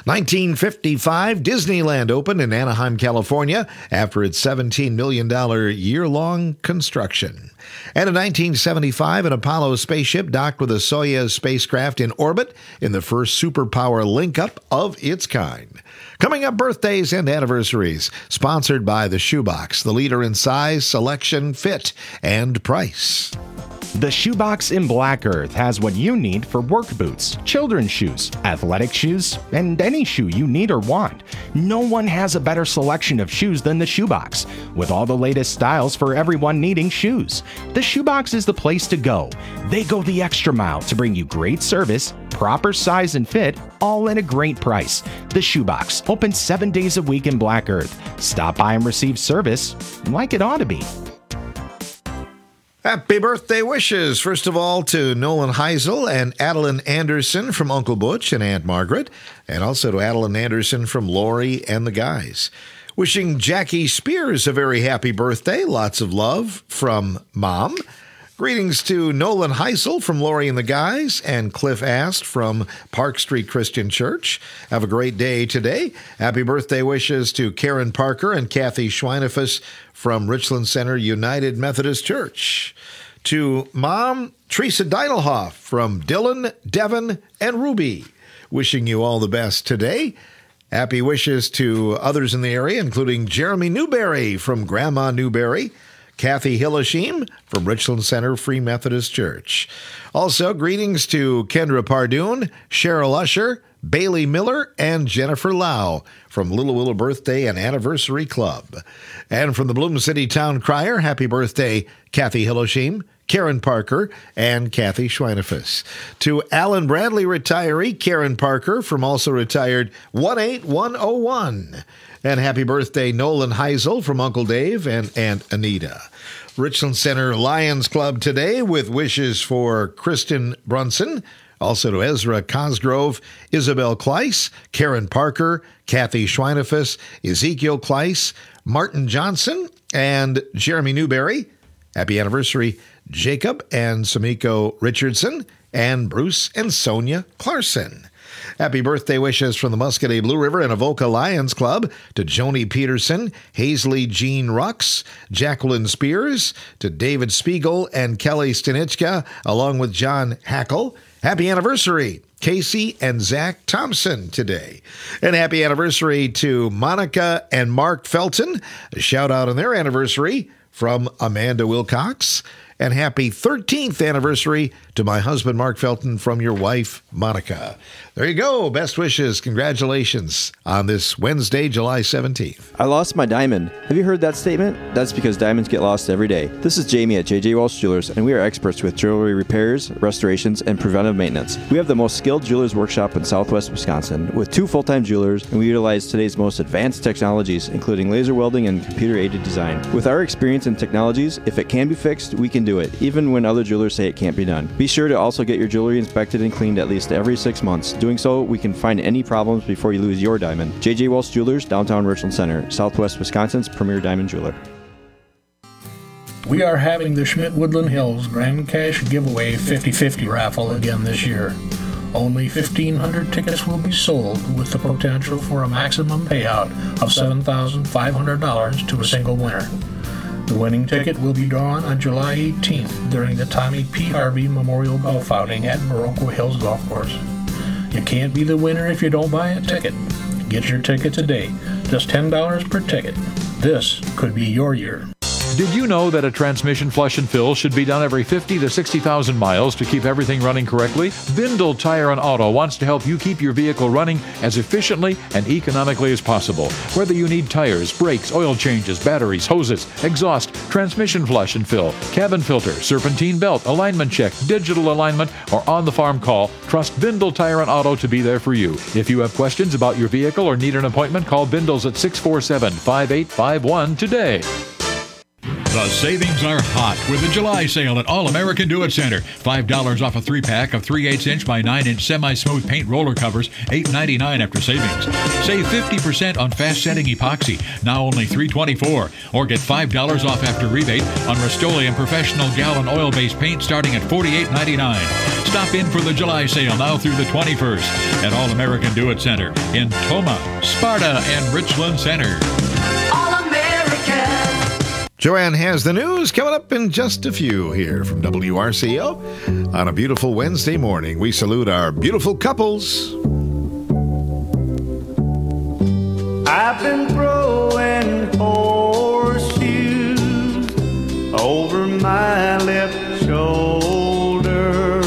1955, Disneyland opened in Anaheim, California after its $17 million year-long construction. And in 1975, an Apollo spaceship docked with a Soyuz spacecraft in orbit in the first superpower link-up of its kind. Coming up, birthdays and anniversaries, sponsored by the Shoebox, the leader in size, selection, fit, and price. The Shoebox in Black Earth has what you need for work boots, children's shoes, athletic shoes, and any shoe you need or want. No one has a better selection of shoes than the Shoebox, with all the latest styles for everyone needing shoes. The Shoebox is the place to go. They go the extra mile to bring you great service, proper size and fit, all at a great price. The Shoebox, open 7 days a week in Black Earth. Stop by and receive service like it ought to be. Happy birthday wishes, first of all, to Nolan Heisel and Adeline Anderson from Uncle Butch and Aunt Margaret, and also to Adeline Anderson from Lori and the guys. Wishing Jackie Spears a very happy birthday. Lots of love from Mom. Greetings to Nolan Heisel from Lori and the guys and Cliff Ast from Park Street Christian Church. Have a great day today. Happy birthday wishes to Karen Parker and Kathy Schweinefus from Richland Center United Methodist Church. To Mom, Teresa Deidelhoff from Dylan, Devin, and Ruby. Wishing you all the best today. Happy wishes to others in the area, including Jeremy Newberry from Grandma Newberry, Kathy Hillashim from Richland Center Free Methodist Church. Also, greetings to Kendra Pardoon, Cheryl Usher, Bailey Miller, and Jennifer Lau from Little Willow Birthday and Anniversary Club. And from the Bloom City Town Crier, happy birthday, Kathy Hillashim, Karen Parker, and Kathy Schweinefus. To Alan Bradley retiree, Karen Parker from also retired 18101. And happy birthday, Nolan Heisel from Uncle Dave and Aunt Anita. Richland Center Lions Club today with wishes for Kristen Brunson, also to Ezra Cosgrove, Isabel Kleiss, Karen Parker, Kathy Schweinefus, Ezekiel Kleiss, Martin Johnson, and Jeremy Newberry. Happy anniversary, Jacob and Samiko Richardson, and Bruce and Sonia Clarkson. Happy birthday wishes from the Muscatine Blue River and Avoca Lions Club to Joni Peterson, Hazley Jean Rux, Jacqueline Spears, to David Spiegel and Kelly Stanichka, along with John Hackle. Happy anniversary, Casey and Zach Thompson today. And happy anniversary to Monica and Mark Felton. A shout out on their anniversary from Amanda Wilcox. And happy 13th anniversary to my husband, Mark Felton, from your wife, Monica. There you go. Best wishes. Congratulations on this Wednesday, July 17th. I lost my diamond. Have you heard that statement? That's because diamonds get lost every day. This is Jamie at J.J. Welch Jewelers, and we are experts with jewelry repairs, restorations, and preventive maintenance. We have the most skilled jewelers workshop in Southwest Wisconsin with 2 full-time jewelers, and we utilize today's most advanced technologies, including laser welding and computer-aided design. With our experience in technologies, if it can be fixed, we can do it, even when other jewelers say it can't be done. Be sure to also get your jewelry inspected and cleaned at least every 6 months. Doing so, we can find any problems before you lose your diamond. J.J. Welch Jewelers, downtown Richland Center, Southwest Wisconsin's premier diamond jeweler. We are having the Schmidt Woodland Hills Grand Cash Giveaway 50-50 raffle again this year. Only 1,500 tickets will be sold, with the potential for a maximum payout of $7,500 to a single winner. The winning ticket will be drawn on July 18th during the Tommy P. Harvey Memorial Golf Outing at Baroque Hills Golf Course. You can't be the winner if you don't buy a ticket. Get your ticket today, just $10 per ticket. This could be your year. Did you know that a transmission flush and fill should be done every 50 to 60,000 miles to keep everything running correctly? Bindle Tire and Auto wants to help you keep your vehicle running as efficiently and economically as possible. Whether you need tires, brakes, oil changes, batteries, hoses, exhaust, transmission flush and fill, cabin filter, serpentine belt, alignment check, digital alignment, or on-the-farm call, trust Bindle Tire and Auto to be there for you. If you have questions about your vehicle or need an appointment, call Bindles at 647-5851 today. The savings are hot with the July sale at All American Do It Center. $5 off a 3-pack of 3/8" by 9" semi-smooth paint roller covers, $8.99 after savings. Save 50% on fast-setting epoxy, now only $3.24. Or get $5 off after rebate on Rust-Oleum Professional Gallon Oil-Based Paint starting at $48.99. Stop in for the July sale now through the 21st at All American Do It Center in Toma, Sparta, and Richland Center. Joanne has the news coming up in just a few here from WRCO. On a beautiful Wednesday morning, we salute our beautiful couples. I've been throwing horseshoes over my left shoulder.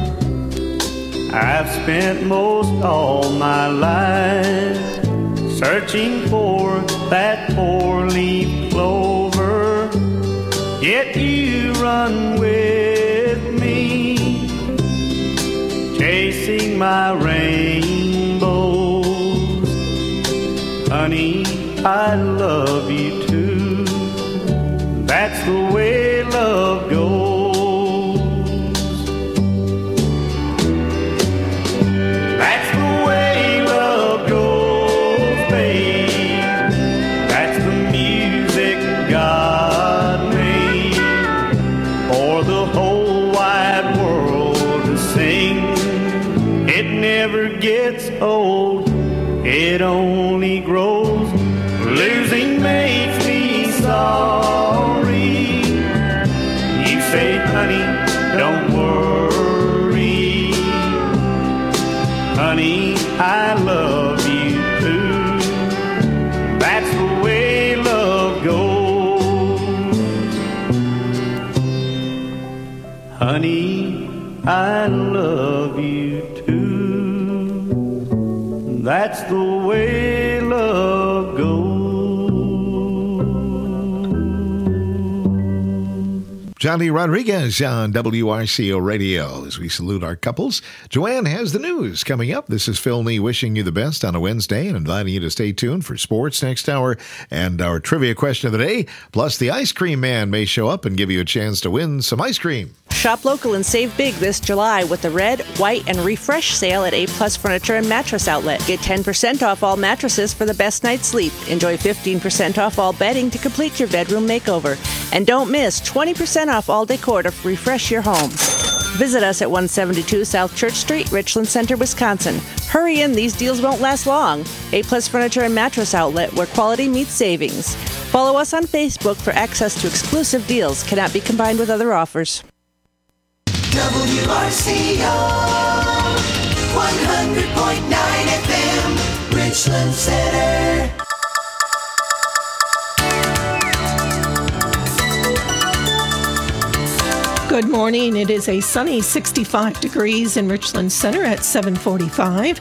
I've spent most all my life searching for that 4-leaf clover. Yet you run with me, chasing my rainbows. Honey, I love you too. That's the way love goes. That's the way love goes, babe. That's the music God made for the whole wide world to sing. It never gets old, it only grows. Losing makes me sorry. You say, honey, don't worry. Honey, I love you too. That's the way love goes. Honey, I love you too. That's the way love goes. Johnny Rodriguez on WRCO Radio as we salute our couples. Joanne has the news coming up. This is Phil Nee wishing you the best on a Wednesday and inviting you to stay tuned for sports next hour and our trivia question of the day. Plus, the ice cream man may show up and give you a chance to win some ice cream. Shop local and save big this July with the Red, White, and Refresh sale at A-Plus Furniture and Mattress Outlet. Get 10% off all mattresses for the best night's sleep. Enjoy 15% off all bedding to complete your bedroom makeover. And don't miss 20% off all decor to refresh your home. Visit us at 172 South Church Street, Richland Center, Wisconsin. Hurry in, these deals won't last long. A-Plus Furniture and Mattress Outlet, where quality meets savings. Follow us on Facebook for access to exclusive deals. Cannot be combined with other offers. WRCO 100.9 FM, Richland Center. Good morning. It is a sunny 65 degrees in Richland Center at 7:45.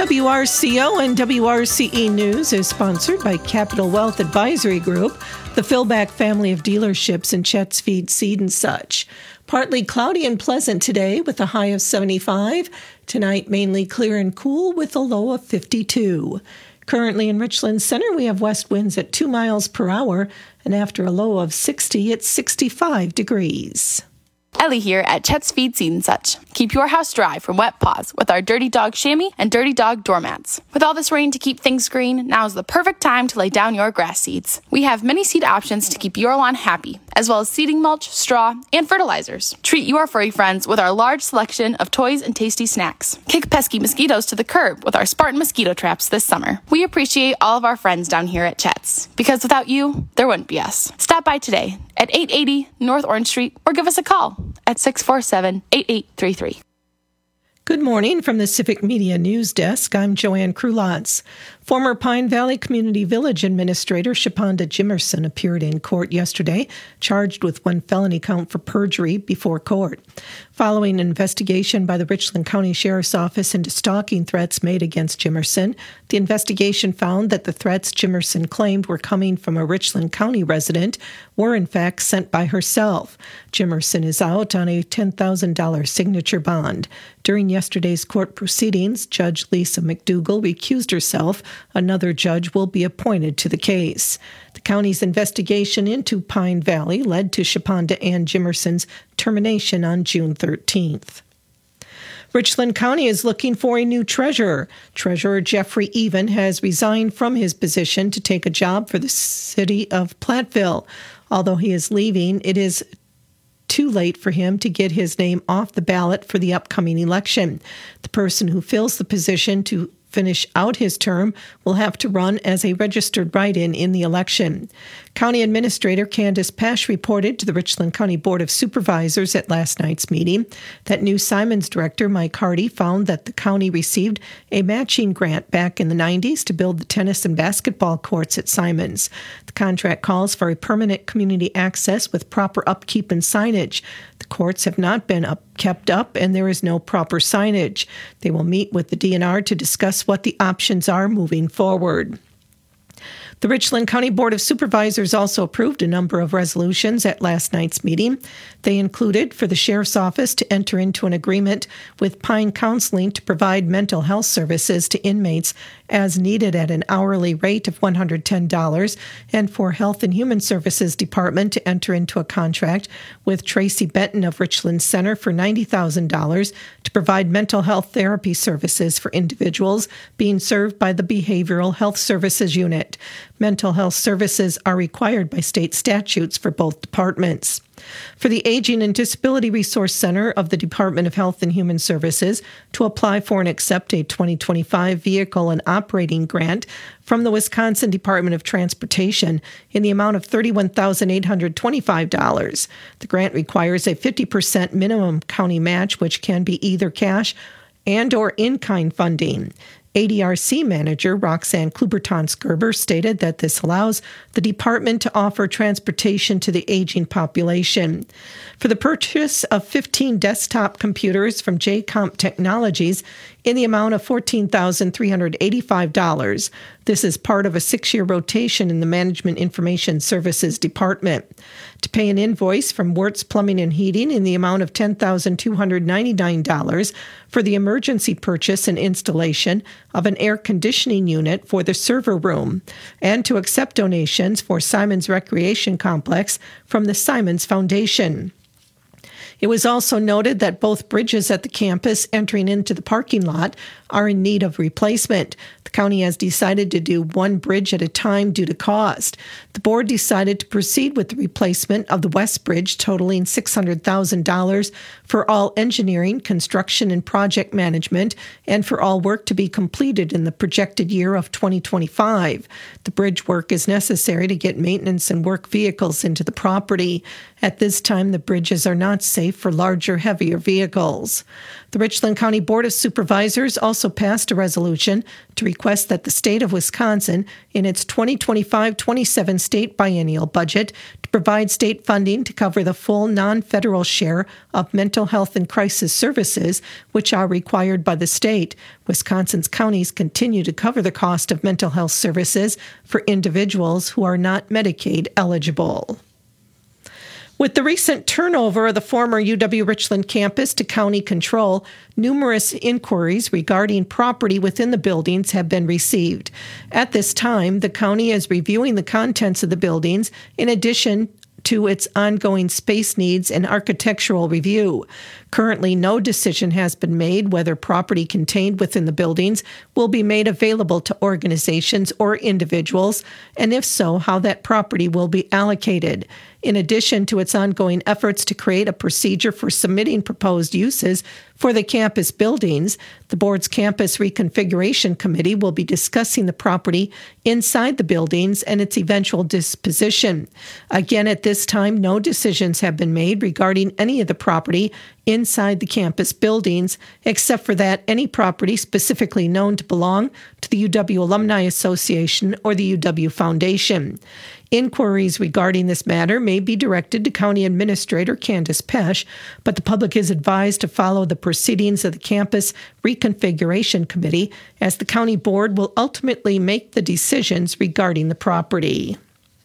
WRCO and WRCE News is sponsored by Capital Wealth Advisory Group, the Philback family of dealerships in Chet's Feed, Seed, and such. Partly cloudy and pleasant today with a high of 75. Tonight, mainly clear and cool with a low of 52. Currently in Richland Center, we have west winds at 2 miles per hour, and after a low of 60, it's 65 degrees. Ellie here at Chet's Feed, Seed, and such. Keep your house dry from wet paws with our Dirty Dog chamois and Dirty Dog doormats. With all this rain to keep things green, now is the perfect time to lay down your grass seeds. We have many seed options to keep your lawn happy, as well as seeding mulch, straw, and fertilizers. Treat your furry friends with our large selection of toys and tasty snacks. Kick pesky mosquitoes to the curb with our Spartan mosquito traps this summer. We appreciate all of our friends down here at Chet's, because without you, there wouldn't be us. Stop by today at 880 North Orange Street or give us a call at 647-8833. Good morning from the Civic Media News Desk. I'm Joanne Krulotz. Former Pine Valley Community Village Administrator Shaponda Jimerson appeared in court yesterday, charged with 1 felony count for perjury before court. Following an investigation by the Richland County Sheriff's Office into stalking threats made against Jimerson, the investigation found that the threats Jimerson claimed were coming from a Richland County resident were in fact sent by herself. Jimerson is out on a $10,000 signature bond. During yesterday's court proceedings, Judge Lisa McDougall recused herself. Another judge will be appointed to the case. The county's investigation into Pine Valley led to Shaponda Ann Jimerson's termination on June 13th. Richland County is looking for a new treasurer. Treasurer Jeffrey Even has resigned from his position to take a job for the city of Platteville. Although he is leaving, it is too late for him to get his name off the ballot for the upcoming election. The person who fills the position to finish out his term will have to run as a registered write-in in the election. County Administrator Candace Pash reported to the Richland County Board of Supervisors at last night's meeting that new Simons Director Mike Hardy found that the county received a matching grant back in the 90s to build the tennis and basketball courts at Simons. The contract calls for a permanent community access with proper upkeep and signage. The courts have not been kept up, and there is no proper signage. They will meet with the DNR to discuss what the options are moving forward. The Richland County Board of Supervisors also approved a number of resolutions at last night's meeting. They included for the Sheriff's Office to enter into an agreement with Pine Counseling to provide mental health services to inmates as needed at an hourly rate of $110, and for Health and Human Services Department to enter into a contract with Tracy Benton of Richland Center for $90,000 to provide mental health therapy services for individuals being served by the Behavioral Health Services Unit. Mental health services are required by state statutes for both departments. For the Aging and Disability Resource Center of the Department of Health and Human Services to apply for and accept a 2025 vehicle and operating grant from the Wisconsin Department of Transportation in the amount of $31,825. The grant requires a 50% minimum county match, which can be either cash and or in-kind funding. ADRC manager Roxanne Kluberton-Skerber stated that this allows the department to offer transportation to the aging population. For the purchase of 15 desktop computers from JComp Technologies in the amount of $14,385. This is part of a 6-year rotation in the Management Information Services Department. To pay an invoice from Wirtz Plumbing and Heating in the amount of $10,299 for the emergency purchase and installation of an air conditioning unit for the server room, and to accept donations for Simons Recreation Complex from the Simons Foundation. It was also noted that both bridges at the campus entering into the parking lot are in need of replacement. The county has decided to do one bridge at a time due to cost. The board decided to proceed with the replacement of the West Bridge, totaling $600,000 for all engineering, construction, and project management, and for all work to be completed in the projected year of 2025. The bridge work is necessary to get maintenance and work vehicles into the property. At this time, the bridges are not safe for larger, heavier vehicles. The Richland County Board of Supervisors also passed a resolution to request that the state of Wisconsin, in its 2025-27 state biennial budget, to provide state funding to cover the full non-federal share of mental health and crisis services, which are required by the state. Wisconsin's counties continue to cover the cost of mental health services for individuals who are not Medicaid eligible. With the recent turnover of the former UW-Richland campus to county control, numerous inquiries regarding property within the buildings have been received. At this time, the county is reviewing the contents of the buildings in addition to its ongoing space needs and architectural review. Currently, no decision has been made whether property contained within the buildings will be made available to organizations or individuals, and if so, how that property will be allocated. In addition to its ongoing efforts to create a procedure for submitting proposed uses for the campus buildings, the board's campus reconfiguration committee will be discussing the property inside the buildings and its eventual disposition. Again, at this time, no decisions have been made regarding any of the property inside the campus buildings, except for that any property specifically known to belong to the UW Alumni Association or the UW Foundation. Inquiries regarding this matter may be directed to County Administrator Candace Pesch, but the public is advised to follow the proceedings of the Campus Reconfiguration Committee, as the county board will ultimately make the decisions regarding the property.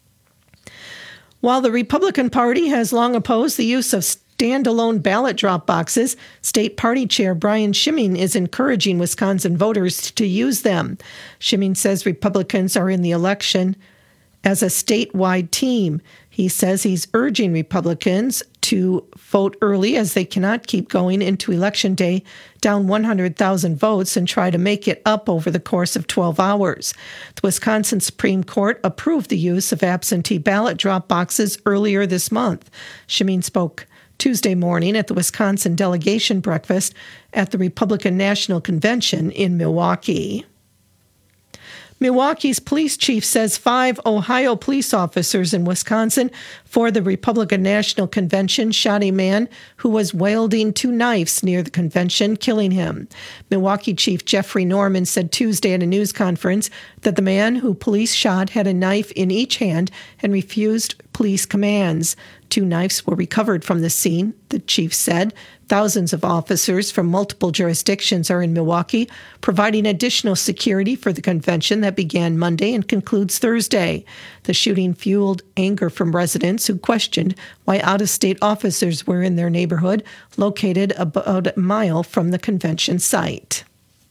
While the Republican Party has long opposed the use of standalone ballot drop boxes, State Party Chair Brian Schimming is encouraging Wisconsin voters to use them. Schimming says Republicans are in the election as a statewide team. He says he's urging Republicans to vote early, as they cannot keep going into Election Day down 100,000 votes and try to make it up over the course of 12 hours. The Wisconsin Supreme Court approved the use of absentee ballot drop boxes earlier this month. Schimming spoke Tuesday morning at the Wisconsin delegation breakfast at the Republican National Convention in Milwaukee. Milwaukee's police chief says 5 Ohio police officers in Wisconsin for the Republican National Convention shot a man who was wielding 2 knives near the convention, killing him. Milwaukee Chief Jeffrey Norman said Tuesday at a news conference that the man who police shot had a knife in each hand and refused police commands. 2 knives were recovered from the scene, the chief said. Thousands of officers from multiple jurisdictions are in Milwaukee, providing additional security for the convention that began Monday and concludes Thursday. The shooting fueled anger from residents who questioned why out-of-state officers were in their neighborhood, located about a mile from the convention site.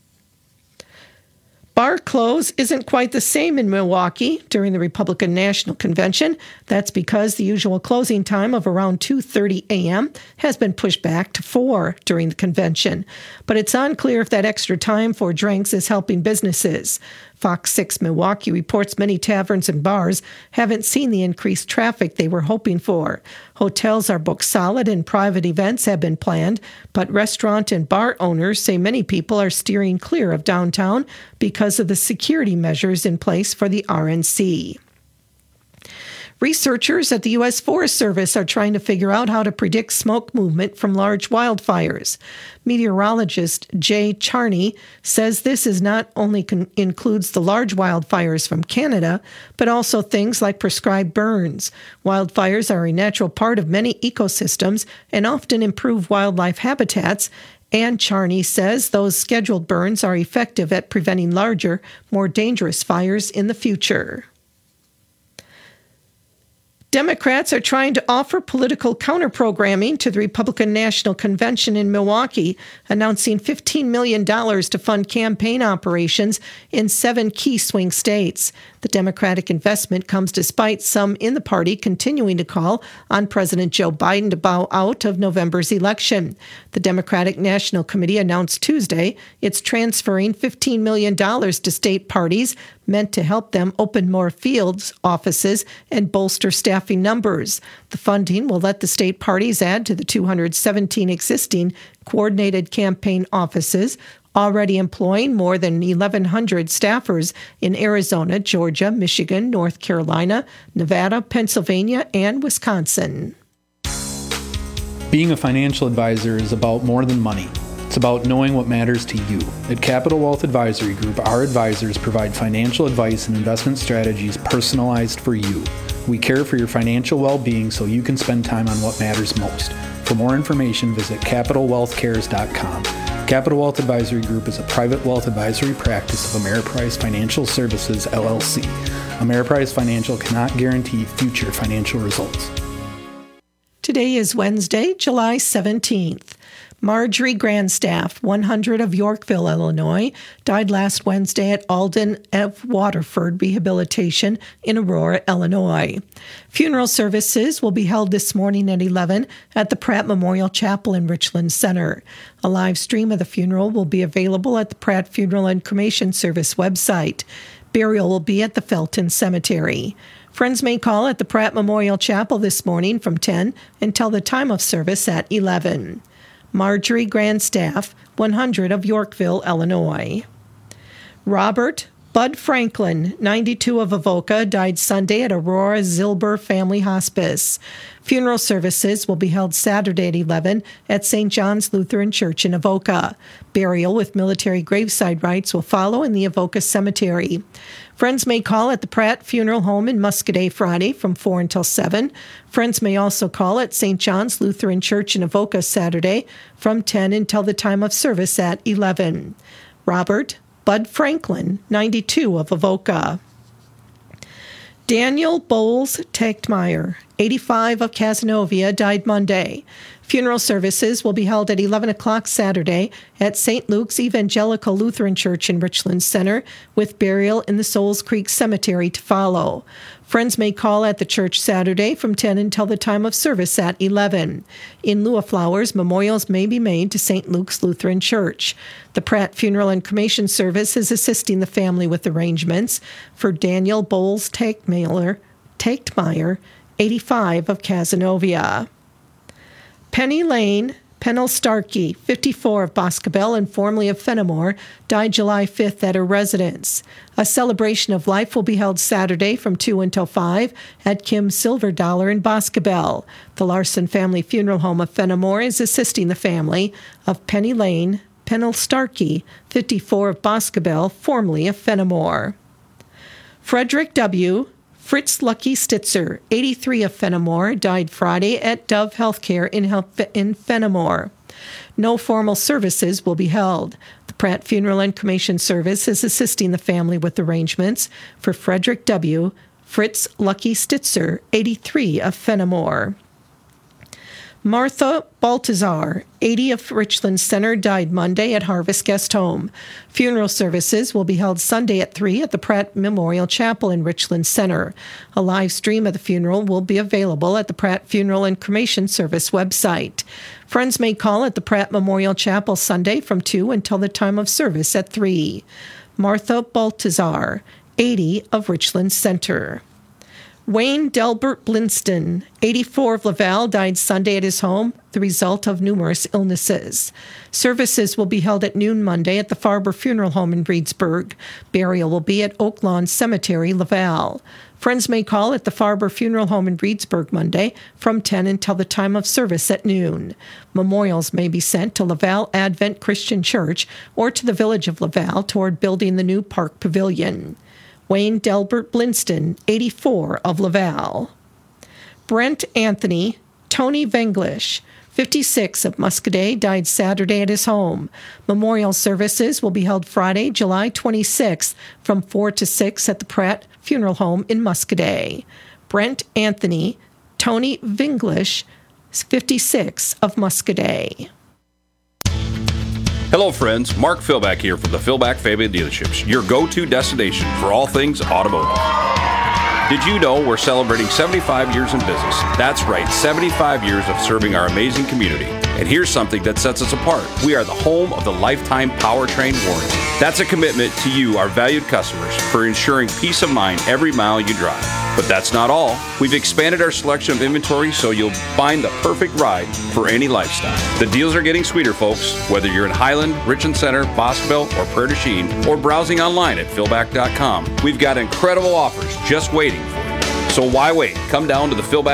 Bar close isn't quite the same in Milwaukee during the Republican National Convention. That's because the usual closing time of around 2:30 a.m. has been pushed back to 4 during the convention. But it's unclear if that extra time for drinks is helping businesses. Fox 6 Milwaukee reports many taverns and bars haven't seen the increased traffic they were hoping for. Hotels are booked solid and private events have been planned, but restaurant and bar owners say many people are steering clear of downtown because of the security measures in place for the RNC. Researchers at the U.S. Forest Service are trying to figure out how to predict smoke movement from large wildfires. Meteorologist Jay Charney says this is not only includes the large wildfires from Canada, but also things like prescribed burns. Wildfires are a natural part of many ecosystems and often improve wildlife habitats, and Charney says those scheduled burns are effective at preventing larger, more dangerous fires in the future. Democrats are trying to offer political counter-programming to the Republican National Convention in Milwaukee, announcing $15 million to fund campaign operations in 7 key swing states. The Democratic investment comes despite some in the party continuing to call on President Joe Biden to bow out of November's election. The Democratic National Committee announced Tuesday it's transferring $15 million to state parties meant to help them open more field offices and bolster staffing numbers. The funding will let the state parties add to the 217 existing coordinated campaign offices, already employing more than 1,100 staffers in Arizona, Georgia, Michigan, North Carolina, Nevada, Pennsylvania, and Wisconsin. Being a financial advisor is about more than money. It's about knowing what matters to you. At Capital Wealth Advisory Group, our advisors provide financial advice and investment strategies personalized for you. We care for your financial well-being so you can spend time on what matters most. For more information, visit CapitalWealthCares.com. Capital Wealth Advisory Group is a private wealth advisory practice of Ameriprise Financial Services, LLC. Ameriprise Financial cannot guarantee future financial results. Today is Wednesday, July 17th. Marjorie Grandstaff, 100 of Yorkville, Illinois, died last Wednesday at Alden F. Waterford Rehabilitation in Aurora, Illinois. Funeral services will be held this morning at 11 at the Pratt Memorial Chapel in Richland Center. A live stream of the funeral will be available at the Pratt Funeral and Cremation Service website. Burial will be at the Felton Cemetery. Friends may call at the Pratt Memorial Chapel this morning from 10 until the time of service at 11. Marjorie Grandstaff, 100 of Yorkville, Illinois. Robert Bud Franklin, 92 of Avoca, died Sunday at Aurora Zilber Family Hospice. Funeral services will be held Saturday at 11 at St. John's Lutheran Church in Avoca. Burial with military graveside rites will follow in the Avoca Cemetery. Friends may call at the Pratt Funeral Home in Muscadet Friday from 4 until 7. Friends may also call at St. John's Lutheran Church in Avoca Saturday from 10 until the time of service at 11. Robert Bud Franklin, 92 of Avoca. Daniel Bowles Tegtmeyer, 85 of Cazenovia, died Monday. Funeral services will be held at 11 o'clock Saturday at St. Luke's Evangelical Lutheran Church in Richland Center, with burial in the Souls Creek Cemetery to follow. Friends may call at the church Saturday from 10 until the time of service at 11. In lieu of flowers, memorials may be made to St. Luke's Lutheran Church. The Pratt Funeral and Cremation Service is assisting the family with arrangements for Daniel Bowles Tegtmeyer, 85 of Cazenovia. Penny Lane Pennell Starkey, 54 of Boscobel and formerly of Fenimore, died July 5th at her residence. A celebration of life will be held Saturday from 2 until 5 at Kim Silver Dollar in Boscobel. The Larson Family Funeral Home of Fenimore is assisting the family of Penny Lane Pennell Starkey, 54 of Boscobel, formerly of Fenimore. Frederick W. Fritz Lucky Stitzer, 83 of Fenimore, died Friday at Dove Healthcare in Fenimore. No formal services will be held. The Pratt Funeral and Cremation Service is assisting the family with arrangements for Frederick W. Fritz Lucky Stitzer, 83 of Fenimore. Martha Baltazar, 80 of Richland Center, died Monday at Harvest Guest Home. Funeral services will be held Sunday at 3 at the Pratt Memorial Chapel in Richland Center. A live stream of the funeral will be available at the Pratt Funeral and Cremation Service website. Friends may call at the Pratt Memorial Chapel Sunday from 2 until the time of service at 3. Martha Baltazar, 80 of Richland Center. Wayne Delbert Blinston, 84 of Laval, died Sunday at his home, the result of numerous illnesses. Services will be held at noon Monday at the Farber Funeral Home in Reedsburg. Burial will be at Oak Lawn Cemetery, Laval. Friends may call at the Farber Funeral Home in Reedsburg Monday from 10 until the time of service at noon. Memorials may be sent to Laval Advent Christian Church or to the Village of Laval toward building the new Park Pavilion. Wayne Delbert Blinston, 84 of Laval. Brent Anthony, Tony Venglish, 56 of Muscadet, died Saturday at his home. Memorial services will be held Friday, July 26th from 4 to 6 at the Pratt Funeral Home in Muscadet. Brent Anthony, Tony Vinglish, 56 of Muscadet. Hello, friends. Mark Philback here from the Philback Family Dealerships, your go-to destination for all things automotive. Did you know we're celebrating 75 years in business? That's right, 75 years of serving our amazing community. And here's something that sets us apart. We are the home of the lifetime powertrain warranty. That's a commitment to you, our valued customers, for ensuring peace of mind every mile you drive. But that's not all. We've expanded our selection of inventory so you'll find the perfect ride for any lifestyle. The deals are getting sweeter, folks. Whether you're in Highland, Richland Center, Boscoville, or Prairie du Chien, or browsing online at philback.com, we've got incredible offers just waiting for you. So why wait? Come down to the Philback